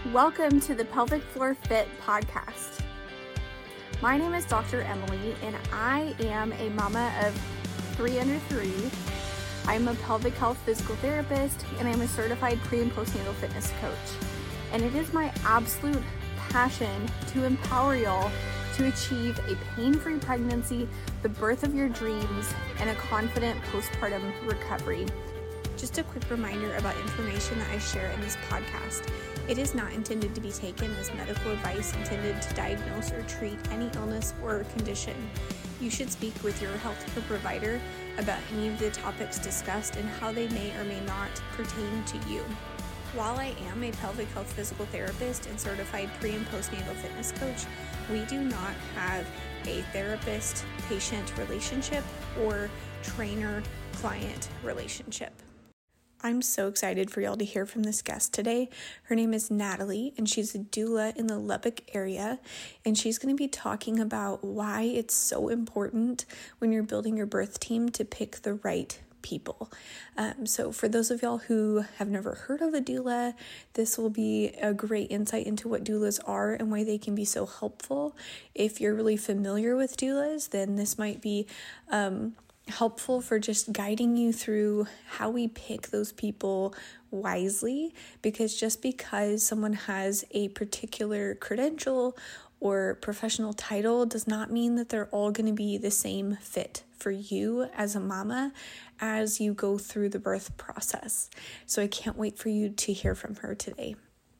Welcome to the Pelvic Floor Fit podcast. My name is Dr. Emily, and I am a mama of 3 under 3. I'm a pelvic health physical therapist, and I'm a certified pre- and postnatal fitness coach. And it is my absolute passion to empower y'all to achieve a pain-free pregnancy, the birth of your dreams, and a confident postpartum recovery. Just a quick reminder about information that I share in this podcast. It is not intended to be taken as medical advice intended to diagnose or treat any illness or condition. You should speak with your healthcare provider about any of the topics discussed and how they may or may not pertain to you. While I am a pelvic health physical therapist and certified pre- and postnatal fitness coach, we do not have a therapist-patient relationship or trainer-client relationship. I'm so excited for y'all to hear from this guest today. Her name is Natalie, and she's a doula in the Lubbock area, and she's going to be talking about why it's so important when you're building your birth team to pick the right people. So for those of y'all who have never heard of a doula, this will be a great insight into what doulas are and why they can be so helpful. If you're really familiar with doulas, then this might be helpful for just guiding you through how we pick those people wisely, because just because someone has a particular credential or professional title does not mean that they're all going to be the same fit for you as a mama as you go through the birth process. So I can't wait for you to hear from her today.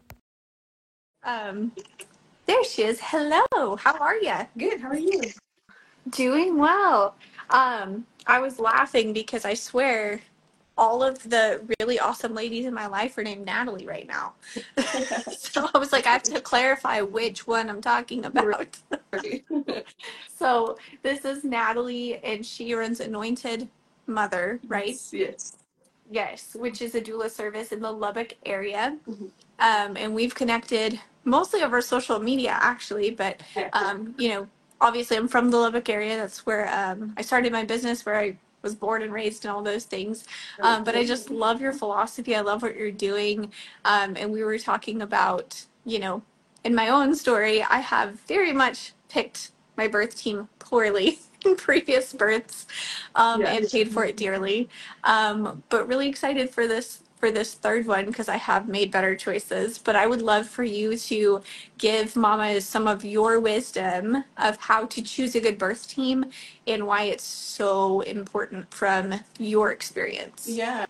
There she is. Hello. How are you? Good. How are you? Doing well. I was laughing because I swear all of the really awesome ladies in my life are named Natalie right now. So I was like, I have to clarify which one I'm talking about. Right. So this is Natalie, and she runs Anointed Mother, right? Yes. Yes, which is a doula service in the Lubbock area. Mhm. And we've connected mostly over social media, actually, but Yeah. obviously I'm from the Lubbock area. That's where I started my business, where I was born and raised and all those things. But I just love your philosophy. I love what you're doing. And we were talking about, in my own story, I have very much picked my birth team poorly in previous births, and paid for it dearly. But really excited for this third one because I have made better choices. But I would love for you to give mamas some of your wisdom of how to choose a good birth team and why it's so important from your experience. Yeah.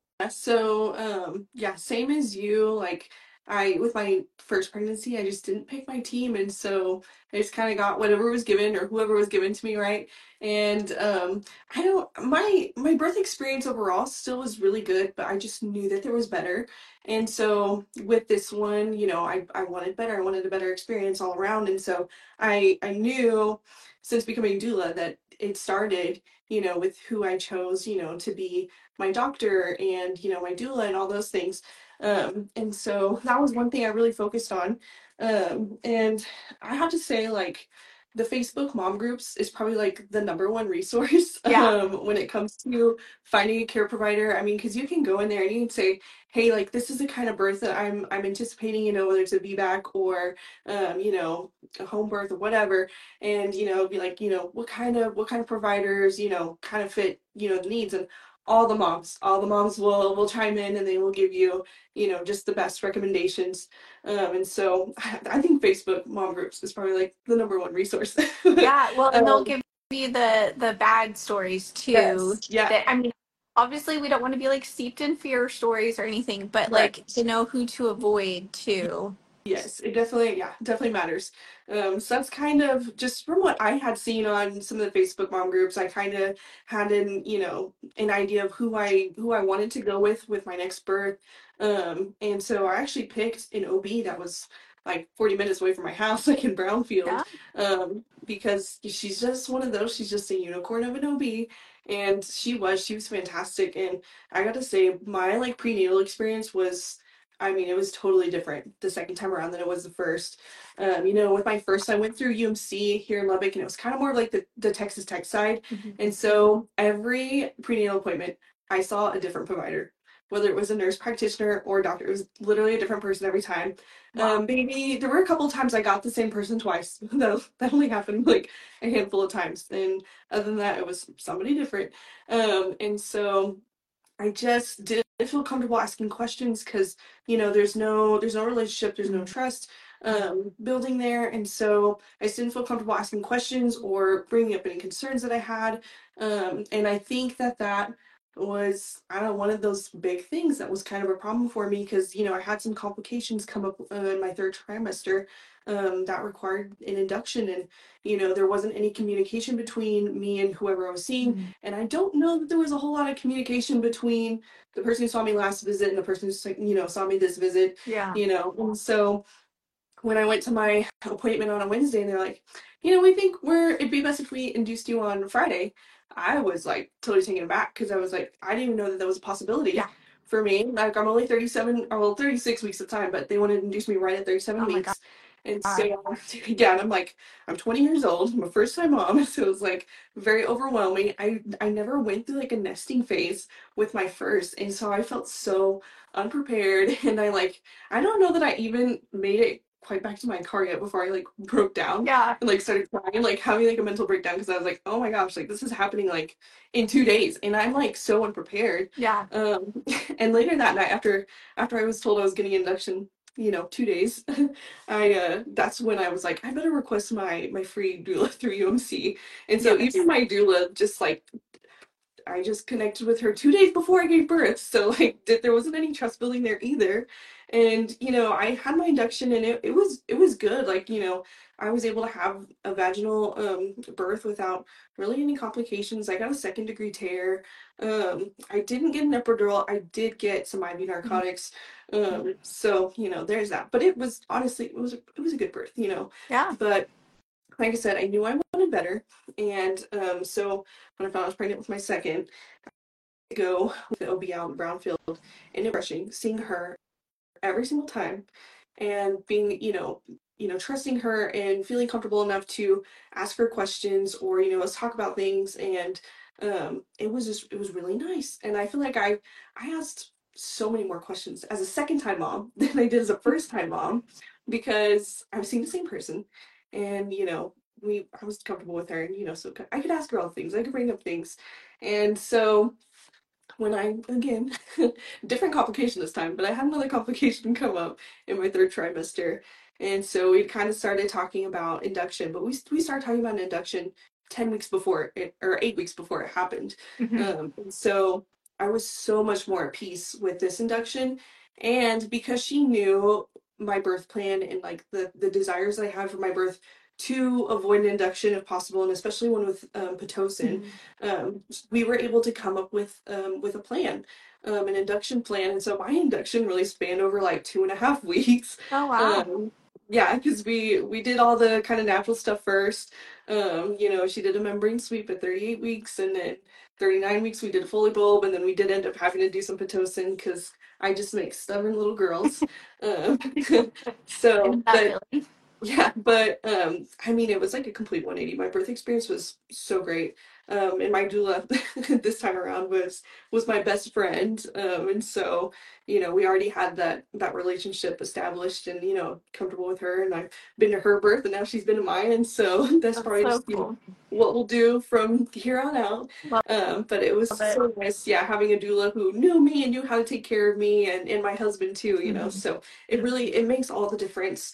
So, same as you. Like, with my first pregnancy, I just didn't pick my team, and so I just kind of got whatever was given or whoever was given to me, right? And I don't. My birth experience overall still was really good, but I just knew that there was better. And so with this one, I wanted better. I wanted a better experience all around, and so I knew since becoming doula that it started, with who I chose, to be my doctor and my doula and all those things, and so that was one thing I really focused on, and I have to say, like, the Facebook mom groups is probably like the number one resource when it comes to finding a care provider. I mean, because you can go in there and you can say, hey, like, this is the kind of birth that I'm anticipating, whether it's a VBAC or a home birth or whatever, and be like, what kind of providers kind of fit the needs. And all the moms will chime in, and they will give you just the best recommendations, and so I think Facebook mom groups is probably like the number one resource. Yeah, well, and they'll give you the bad stories too. Yes. Yeah. That, I mean, obviously we don't want to be like steeped in fear stories or anything, but Right. like to know who to avoid too. Yes, it definitely matters. So that's kind of just from what I had seen on some of the Facebook mom groups. I kind of had an idea of who I wanted to go with my next birth. And so I actually picked an OB that was like 40 minutes away from my house, like in Brownfield, because she's just one of those. She's just a unicorn of an OB, and she was fantastic. And I got to say, my like prenatal experience was. I mean, it was totally different the second time around than it was the first. With my first, I went through UMC here in Lubbock, and it was kind of more like the Texas Tech side. And so every prenatal appointment, I saw a different provider. whether it was a nurse practitioner or a doctor. It was literally a different person every time. Wow. Maybe there were a couple times I got the same person twice. That only happened like a handful of times. And other than that, it was somebody different. And so I just didn't feel comfortable asking questions because, there's no relationship, there's no trust building there. And so I just didn't feel comfortable asking questions or bringing up any concerns that I had. And I think that was, I don't know, one of those big things that was kind of a problem for me because, I had some complications come up in my third trimester that required an induction. And, there wasn't any communication between me and whoever I was seeing. And I don't know that there was a whole lot of communication between the person who saw me last visit and the person who, saw me this visit. Yeah. And so when I went to my appointment on a Wednesday and they're like, we think it'd be best if we induced you on Friday. I was like totally taken aback because I was like, I didn't even know that was a possibility Yeah. for me. Like I'm only 37, or well, 36 weeks at the time, but they wanted to induce me right at 37 Oh my weeks. And so, yeah, and I'm like, I'm 20 years old, I'm a first time mom, so it was like very overwhelming. I never went through like a nesting phase with my first, and so I felt so unprepared, and I don't know that I even made it quite back to my car yet before I like broke down Yeah. and like started crying, like having like a mental breakdown because I was like, oh my gosh, like this is happening like in 2 days, and I'm like so unprepared. Yeah. And later that night, after I was told I was getting induction, 2 days, that's when I was like, I better request my free doula through UMC. And so Yes. even my doula just like I just connected with her 2 days before I gave birth. So like there wasn't any trust building there either. And I had my induction and it was good. Like, I was able to have a vaginal birth without really any complications. I got a second-degree tear. I didn't get an epidural. I did get some IV narcotics. So, there's that. But it was honestly it was a good birth. Yeah. But like I said, I knew I wanted better. And so when I found I was pregnant with my second, I go with the OB out in Brownfield and it rushing, seeing her every single time and being, trusting her and feeling comfortable enough to ask her questions or, let's talk about things. And it was really nice. And I feel like I asked so many more questions as a second time mom than I did as a first time mom because I was seeing the same person and, I was comfortable with her and, so I could ask her all things. I could bring up things. And so when I again different complication this time, but I had another complication come up in my third trimester, and so we kind of started talking about induction, but we started talking about an induction 10 weeks before it or 8 weeks before it happened, and so I was so much more at peace with this induction, and because she knew my birth plan and like the desires that I had for my birth to avoid an induction if possible, and especially one with pitocin, we were able to come up with a plan, an induction plan. And so my induction really spanned over like 2.5 weeks. Oh wow. Yeah, because we did all the kind of natural stuff first. She did a membrane sweep at 38 weeks, and then 39 weeks we did a Foley bulb, and then we did end up having to do some pitocin because I just make stubborn little girls. Um, so, but yeah, but I mean, it was like a complete 180. My birth experience was so great. And my doula this time around was my best friend. And so, we already had that relationship established and, comfortable with her. And I've been to her birth and now she's been to mine. And so that's probably so just, cool. what we'll do from here on out. But it was so nice, yeah, having a doula who knew me and knew how to take care of me and my husband too, so it makes all the difference.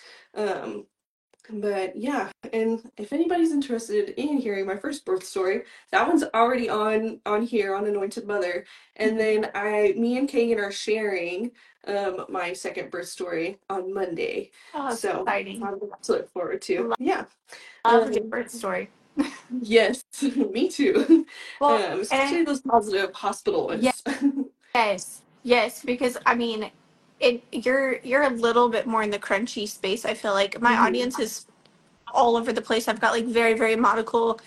But yeah, and if anybody's interested in hearing my first birth story, that one's already on here on Anointed Mother. And then me and Kagan are sharing my second birth story on Monday. Oh, that's So exciting. to look forward to. Yeah. Love your birth story. Yes, me too. Well, Especially those positive hospital ones. yes, because I mean, you're a little bit more in the crunchy space. I feel like my audience is all over the place. I've got like very, very medical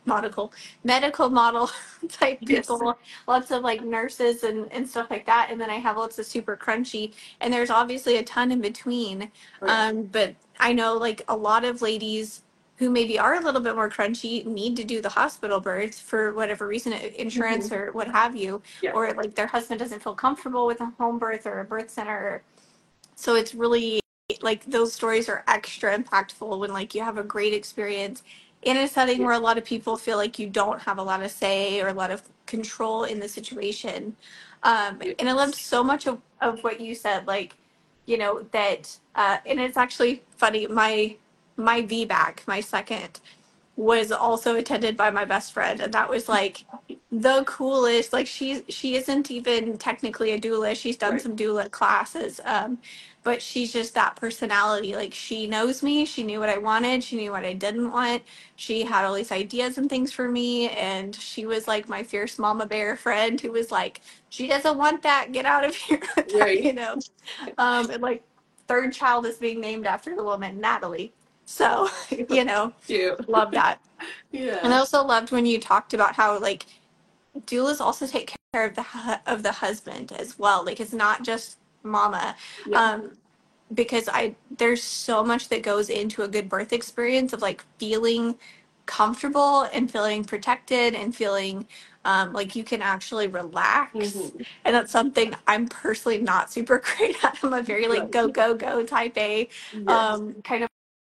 model type people, Yes. lots of like nurses and stuff like that. And then I have lots of super crunchy, and there's obviously a ton in between. Oh, yeah. But I know like a lot of ladies who maybe are a little bit more crunchy need to do the hospital birth for whatever reason, insurance Hmm. or what have you, Yeah. or like their husband doesn't feel comfortable with a home birth or a birth center. So it's really like those stories are extra impactful when like you have a great experience in a setting Yeah. where a lot of people feel like you don't have a lot of say or a lot of control in the situation. And I loved Yes. so much of what you said, like, that, and it's actually funny. My VBAC, my second, was also attended by my best friend, and that was like the coolest. Like she isn't even technically a doula. She's done Right. some doula classes, but she's just that personality. Like she knows me. She knew what I wanted. She knew what I didn't want. She had all these ideas and things for me, and she was like my fierce mama bear friend who was like, she doesn't want that. Get out of here with that, Right. And like third child is being named after the woman Natalie. So, you know, Cute. love that. And I Yeah. also loved when you talked about how like doulas also take care of the husband as well. Like it's not just mama, Yeah. um, because I there's so much that goes into a good birth experience of like feeling comfortable and feeling protected and feeling like you can actually relax. Hmm. And that's something I'm personally not super great at. I'm a very like Right. go go go type A, Yes. kind of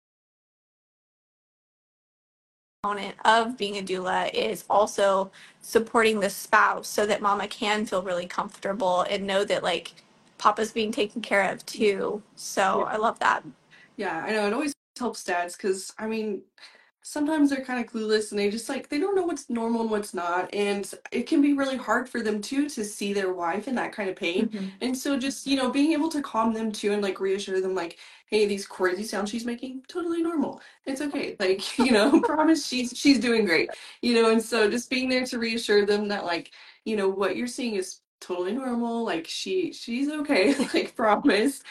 component of being a doula is also supporting the spouse so that mama can feel really comfortable and know that like papa's being taken care of too. So Yeah. I love that. Yeah. I know it always helps dads because I mean sometimes they're kind of clueless and they just like they don't know what's normal and what's not, and it can be really hard for them too to see their wife in that kind of pain. Mhm. And so just being able to calm them too and like reassure them like, hey, these crazy sounds she's making, totally normal, it's okay, like promise she's doing great. And so just being there to reassure them that like what you're seeing is totally normal, like she's okay, like promise.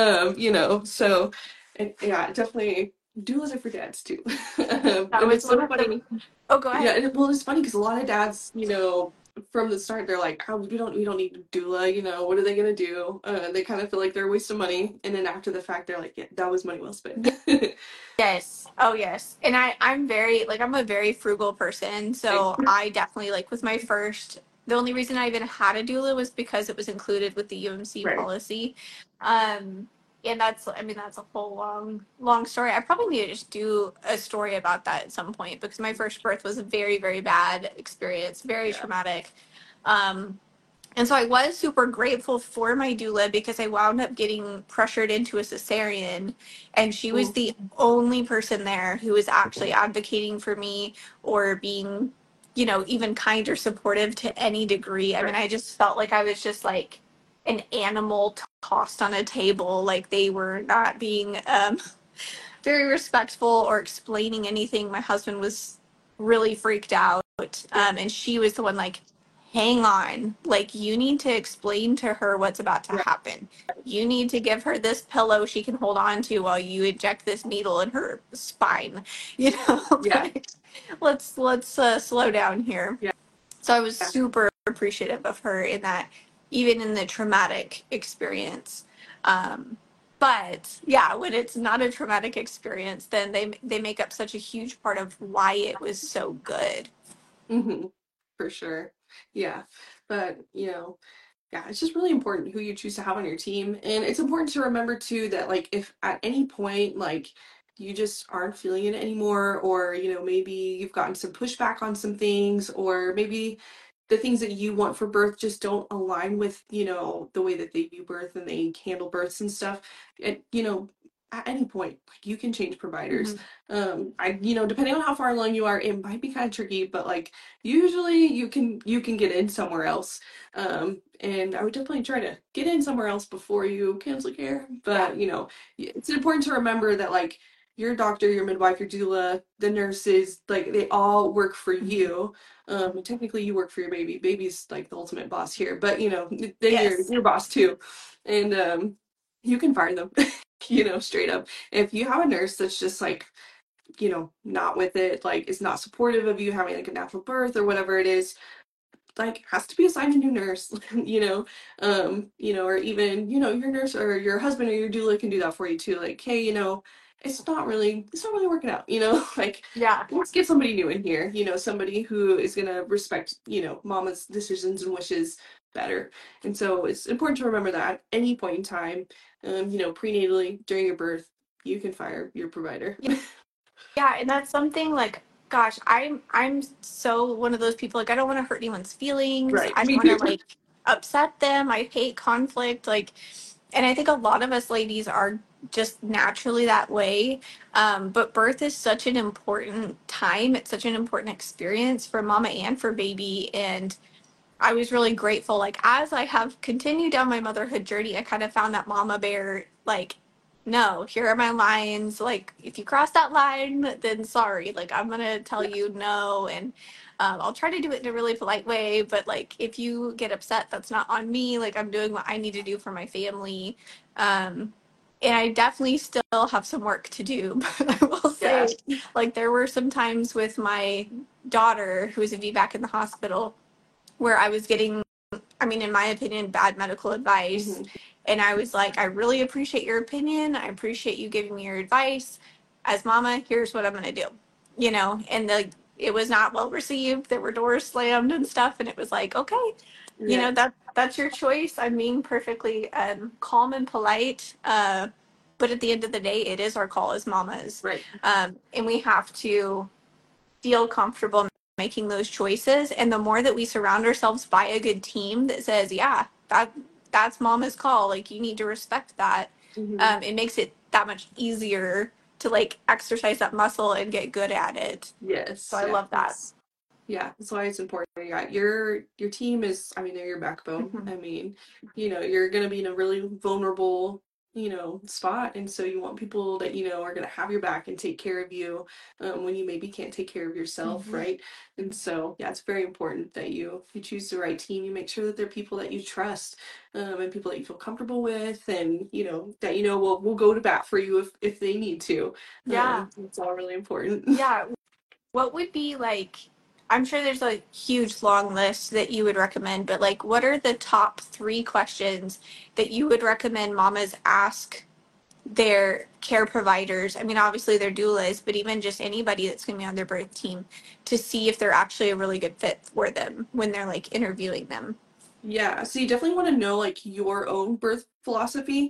So yeah, definitely doulas are for dads too. That And was it's one so of the funny. oh go Yeah, ahead. well, it's funny because a lot of dads, from the start, they're like, "Oh, we don't need a doula. What are they gonna do?" They kind of feel like they're a waste of money, and then after the fact, they're like, "Yeah, that was money well spent." Yes. Oh, yes. And I'm very, like, I'm a very frugal person. Right. So I definitely, like, with my first, the only reason I even had a doula was because it was included with the UMC Right. policy. Um, and that's, I mean, that's a whole long, long story. I probably need to just do a story about that at some point because my first birth was a very, very bad experience, very Yeah. traumatic. Um, and so I was super grateful for my doula because I wound up getting pressured into a cesarean. And she was Mm. the only person there who was actually advocating for me or being, even kind or supportive to any degree. I mean, Right. I just felt like I was just like an animal tossed on a table. Like they were not being very respectful or explaining anything. My husband was really freaked out. Yeah. And she was the one like, hang on, like you need to explain to her what's about to Right. happen. You need to give her this pillow she can hold on to while you inject this needle in her spine. Yeah. Like, let's slow down here. Yeah. So I was Yeah. super appreciative of her in that, even in the traumatic experience. But yeah, when it's not a traumatic experience, then they make up such a huge part of why it was so good. Hmm. For sure. Yeah. But yeah, it's just really important who you choose to have on your team. And it's important to remember too that like if at any point like you just aren't feeling it anymore, or maybe you've gotten some pushback on some things, or maybe the things that you want for birth just don't align with, the way that they view birth and they handle births and stuff. And at any point, like you can change providers. Mhm. Depending on how far along you are, it might be kind of tricky, but like usually you can get in somewhere else. And I would definitely try to get in somewhere else before you cancel care. Yeah. But it's important to remember that like your doctor, your midwife, your doula, the nurses, like they all work for Mhm. you. Technically you work for your baby. Baby's like the ultimate boss here, but then you're Yes. your boss too. And you can fire them, straight up. If you have a nurse that's just like, not with it, like is not supportive of you having like a natural birth or whatever it is, like has to be assigned a new nurse. Or even, your nurse or your husband or your doula can do that for you too. Like, hey, it's not really working out, you know. Like, Yeah. let's get somebody new in here, you know, somebody who is going to respect, you know, mama's decisions and wishes better. And so it's important to remember that at any point in time, you know, prenatally during your birth, you can fire your provider. Yeah, and that's something like, gosh, I'm so one of those people, like, I don't want to hurt anyone's feelings. Right, I don't me want to too. like upset them. I hate conflict. Like, and I think a lot of us ladies are just naturally that way. But birth is such an important time. It's such an important experience for mama and for baby. And I was really grateful. Like, as I have continued down my motherhood journey, I kind of found that mama bear, like, no, here are my lines. Like, if you cross that line, then sorry. Like, I'm going to tell Yeah. you no. And I'll try to do it in a really polite way. But, like, if you get upset, that's not on me. Like, I'm doing what I need to do for my family. And I definitely still have some work to do. But I will Yeah. say, like, there were some times with my daughter, who was a VBAC in the hospital, where I was getting, I mean, in my opinion, bad medical advice. Hmm. And I was like, I really appreciate your opinion. I appreciate you giving me your advice. As mama, here's what I'm going to do. You know, and it was not well received. There were doors slammed and stuff. And it was like, okay, you Yeah. know, that's your choice. I'm being perfectly calm and polite. But at the end of the day, it is our call as mamas. Right. And we have to feel comfortable making those choices. And the more that we surround ourselves by a good team that says, yeah, that's mama's call, like, you need to respect that, Hmm. it makes it that much easier to like exercise that muscle and get good at it. So Yes. I Yeah. love that. Yeah, that's why it's important. Yeah, your team is, I mean, they're your backbone. Mhm. I mean, you know, you're gonna be in a really vulnerable, you know, spot, and so you want people that you know are gonna have your back and take care of you when you maybe can't take care of yourself, Mhm. right? And so, yeah, it's very important that you choose the right team. You make sure that they're people that you trust, and people that you feel comfortable with, and you know that you know will go to bat for you if they need to. Yeah. It's all really important. Yeah. What would be like, I'm sure there's a huge long list that you would recommend, but like, what are the top 3 questions that you would recommend mamas ask their care providers? I mean, obviously their doulas, but even just anybody that's going to be on their birth team, to see if they're actually a really good fit for them when they're like interviewing them. Yeah, so you definitely want to know like your own birth philosophy.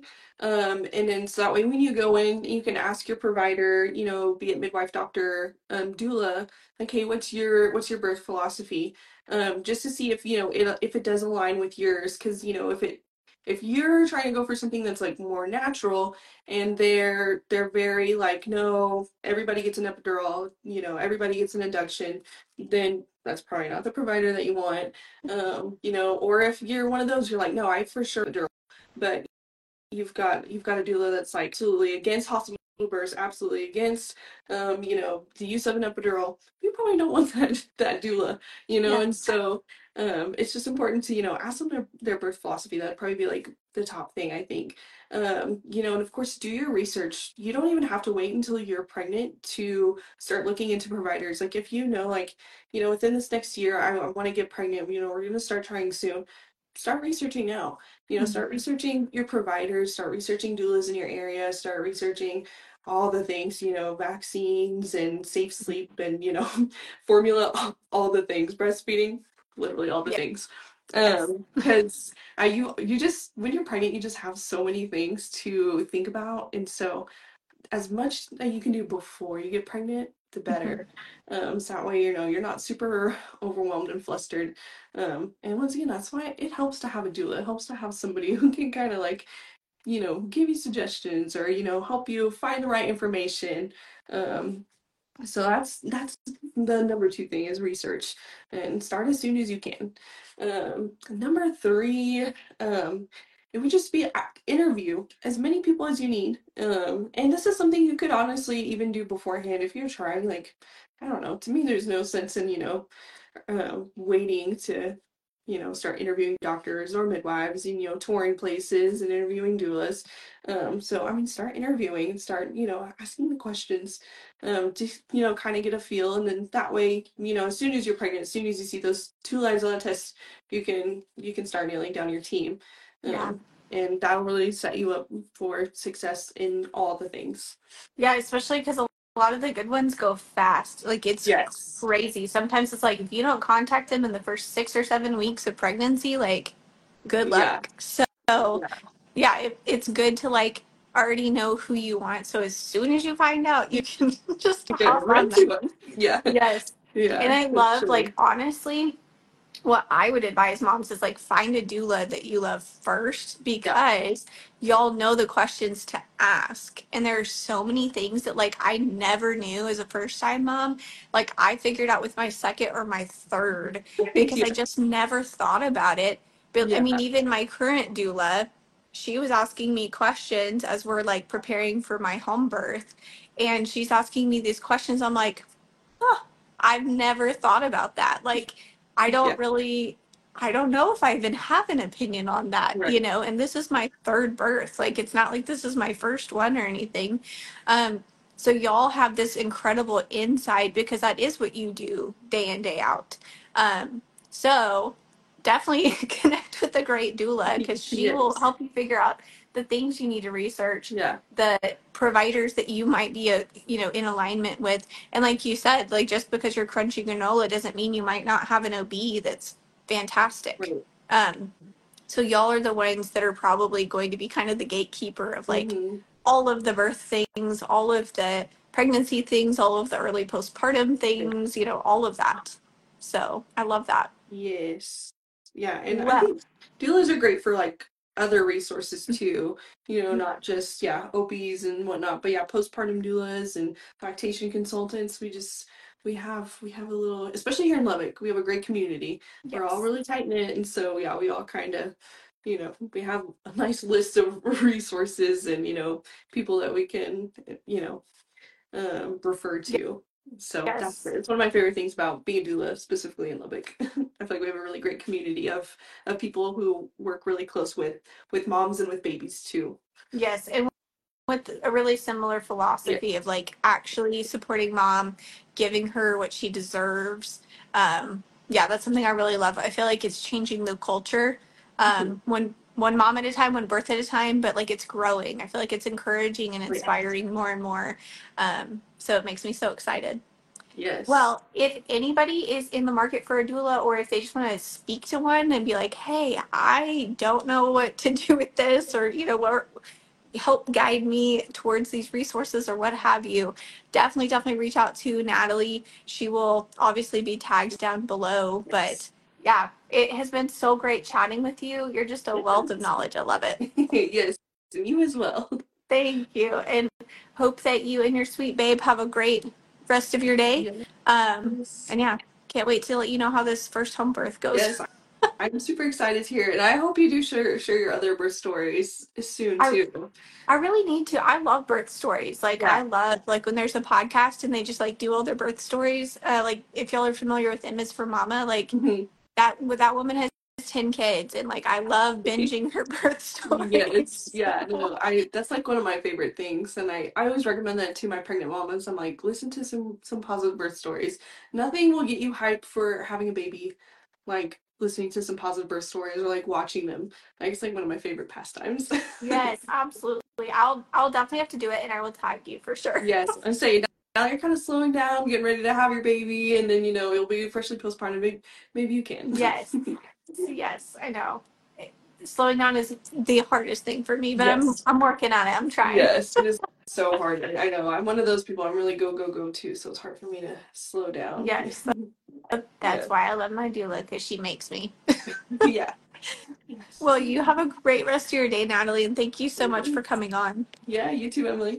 And then so that way when you go in, you can ask your provider, you know, be it midwife, doctor, doula, like, hey, what's your birth philosophy? Just to see if, you know, if it does align with yours, because, you know, if you're trying to go for something that's like more natural and they're very like, no, everybody gets an epidural, you know, everybody gets an induction, then that's probably not the provider that you want. You know, or if you're one of those, you're like, no, I for sure do, but you've got a doula that's like absolutely against hospital births, absolutely against you know, the use of an epidural. You probably don't want that doula, you know, Yeah. and so it's just important to, you know, ask them their birth philosophy. That'd probably be like the top thing, I think. You know, and of course do your research. You don't even have to wait until you're pregnant to start looking into providers. Like if you know, like, you know, within this next year I want to get pregnant, you know, we're gonna start trying soon. Start researching now. You know, Mhm. start researching your providers, start researching doulas in your area, start researching all the things, you know, vaccines and safe sleep and, you know, formula, all the things, breastfeeding, literally all the Yeah. things. Yes. Because you just when you're pregnant, you just have so many things to think about. And so as much that you can do before you get pregnant, the Mhm. better. So that way, you know, you're not super overwhelmed and flustered. And once again, that's why it helps to have a doula. It helps to have somebody who can kind of like, you know, give you suggestions or, you know, help you find the right information. Um, so that's the number two thing is research and start as soon as you can. Number three, it would just be interview as many people as you need. And this is something you could honestly even do beforehand if you're trying. Like, I don't know. To me, there's no sense in, you know, waiting to, you know, start interviewing doctors or midwives and, you know, touring places and interviewing doulas. So, I mean, start interviewing and start, you know, asking the questions to, you know, kind of get a feel. And then that way, you know, as soon as you're pregnant, as soon as you see those 2 lines on the test, you can start nailing down your team. Yeah. Um, and that'll really set you up for success in all the things. Yeah, especially because a lot of the good ones go fast. Like, it's Yes. crazy. Sometimes it's like, if you don't contact them in the first 6 or 7 weeks of pregnancy, like, good Yeah. luck. So, Yeah. yeah, it's good to, like, already know who you want. So as soon as you find out, you can just Get hop right on to them. them. Yeah. Yes. And Yeah, I for love, sure. like, honestly, what I would advise moms is like find a doula that you love first, Yeah. because y'all know the questions to ask. And there are so many things that like I never knew as a first time mom. Like I figured out with my second or my third because Yeah. I just never thought about it. But I Yeah. mean, even my current doula, she was asking me questions as we're like preparing for my home birth. And she's asking me these questions. I'm like, huh, I've never thought about that. Like, I Yeah. don't really, I don't know if I even have an opinion on that, Right. and this is my third birth. Like, it's not like this is my first one or anything. Um, so y'all have this incredible insight because that is what you do day in, day out. So definitely connect with a great doula because she will Yes. help you figure out the things you need to research, Yeah. the providers that you might be in alignment with. And like you said, like just because you're crunching granola doesn't mean you might not have an OB that's fantastic. Right. Um, so y'all are the ones that are probably going to be kind of the gatekeeper of like Mm-hmm. all of the birth things, all of the pregnancy things, all of the early postpartum things, all of that. So I love that. Yes. Yeah, and I Well, think doulas are great for like other resources too. Not just OBs and whatnot, but postpartum doulas and lactation consultants. We have a little, especially here in Lubbock, we have a great community. We're all yes. really tight knit, and so we all kind of, we have a nice list of resources and people that we can refer to. So that's Yes. great. It's one of my favorite things about being a doula, specifically in Lubbock. I feel like we have a really great community of people who work really close with moms and with babies too. Yes. And with a really similar Yeah. philosophy of like actually supporting mom, giving her what she deserves. Yeah, that's something I really love. I feel like it's changing the culture, Mhm. one mom at a time, one birth at a time, but like it's growing. I feel like it's encouraging and Yeah. inspiring more and more. So it makes me so excited. Yes. Well, if anybody is in the market for a doula, or if they just want to speak to one and be like, hey, I don't know what to do with this, or, what help guide me towards these resources or what have you, definitely reach out to Natalie. She will obviously be tagged down below. But Yes. yeah, it has been so great chatting with you. You're just a wealth of Yes. knowledge. I love it. Yes. And you as well. Thank you. And hope that you and your sweet babe have a great rest of your day. Yes. And yeah, can't wait to let you know how this first home birth goes. Yes. I'm super excited to hear it. And I hope you do share your other birth stories soon I too. I really need to. I love birth stories. Like Yeah. I love like when there's a podcast and they just like do all their birth stories. Like if y'all are familiar with M is for Mama, like Mhm. that woman has 10 kids, and like I love binging her birth Yes, stories. yeah, no, I that's like one of my favorite things, and I always recommend that to my pregnant mamas. I'm like, listen to some positive birth stories. Nothing will get you hyped for having a baby, like listening to some positive birth stories or like watching them. Like it's like one of my favorite pastimes. Yes, absolutely. I'll definitely have to do it, and I will tag you for sure. Yes, I'm saying now you're kind of slowing down, getting ready to have your baby, and then you'll be freshly postpartum. Maybe you can. Yes. Yes, I know. Slowing down is the hardest thing for me, but I'm Yes. I'm working on it. I'm trying. Yes, it is so hard. I know. I'm one of those people. I'm really go, go, go too, so it's hard for me to slow down. Yes, Yeah. that's why I love my doula, because she makes me. Yeah. Yes. Well, you have a great rest of your day, Natalie, and thank you so much for coming on. Yeah, you too, Emily.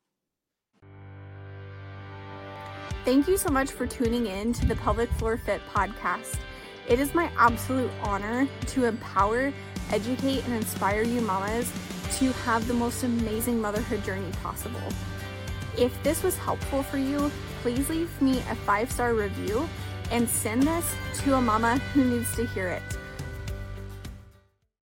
Thank you so much for tuning in to the Pelvic Floor Fit podcast. It is my absolute honor to empower, educate, and inspire you mamas to have the most amazing motherhood journey possible. If this was helpful for you, please leave me a 5-star review and send this to a mama who needs to hear it.